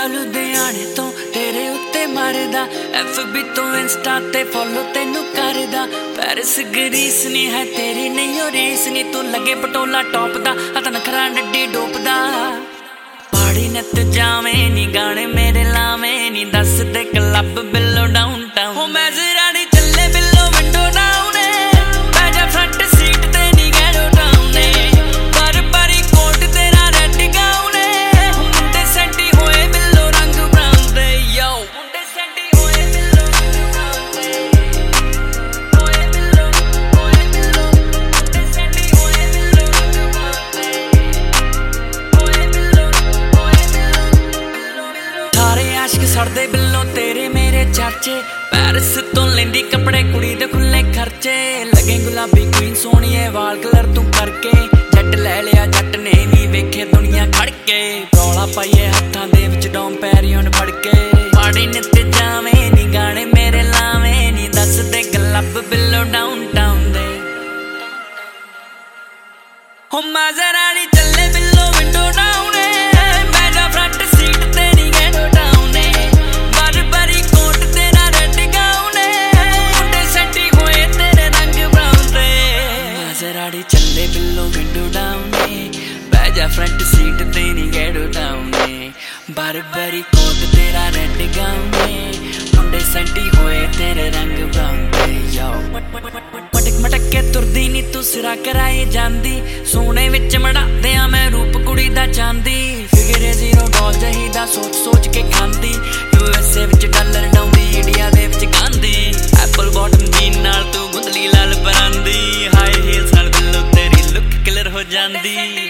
लुधियाने तो तेरे उत्ते मारदा FB तो इंस्टा ते फॉलो तेनू करदा पैरिस ग्रीस नहीं है तेरी नहीं हो रीस नहीं तू लगे पटोला टॉप दा हथ नखरा नड्डी डोपदा पहाड़ी नित जावे नी गाने मेरे लावे नी दस दे क्लब बिलो डाउनटाउन हो मैं जरा नी चले बिलो विंडो डाउन बैजा फ्रंट सीट ते नी गैरो डाउन पर परी कोट तेरा रेड गाउन मुंडे सेंटी होए बिलो रंग ब्राउन दे यो मुंडे सेंटी होए बिलो रंग ब्राउन दे होए बिलो मुंडे सेंटी होए बिलो रंग ब्राउन दे होए बिलो थारे आशिक सड़दे बिलो तेरे मेरे चाचे पैरिस तो लेंदी कपड़े कुड़ी दे खुले खर्चे लगे गुलाबी क्वीन सोहणीए वाल कलर तू करके जट ले लिया जट ने भी वेखे दुनिया खड़के रौला पाइए हत्थां दे विच डोम पैरियों फड़ के पाड़ी नित जावे नी गाने मेरे लावे नी दस दे क्लब बिलो डाउनटाउन दे हो माजरा नी चले बिलो विंडो डाउन बैजा फ्रंट सीट ते नी गैडो डाउन बरबरी कोट तेरा रेड गाउन मुंडे सेंटी होए तेरे रंग ब्राउन दे माजरा नी चले बिलो विंडो डाउन बैजा फ्रंट सीट ते नी गैडो डाउन बरबरी कोट तेरा रेड गाउन मुंडे सेंटी होए तेरे रंग ब्राउन दे यो मटक मटक के तुरदी नी तू सिरा कराए जांदी सोने विच मड़ादिया मैं रूप कुड़ी दा चांदी फिगरे जीरो डॉल जहीदा सोच सोच के खांदी USA विच डॉलर डाउंदी इंडिया दे विच गांधी एप्पल बॉटम जीन नाल तू गुंदली लाल परांदी हाई हील्स नाल बिल्लो तेरी लुक क्लियर हो जांदी